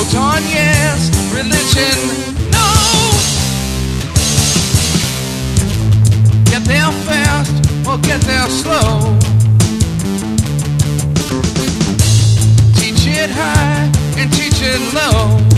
Proton, yes. Religion, no. Get there fast or get there slow. Teach it high and teach it low.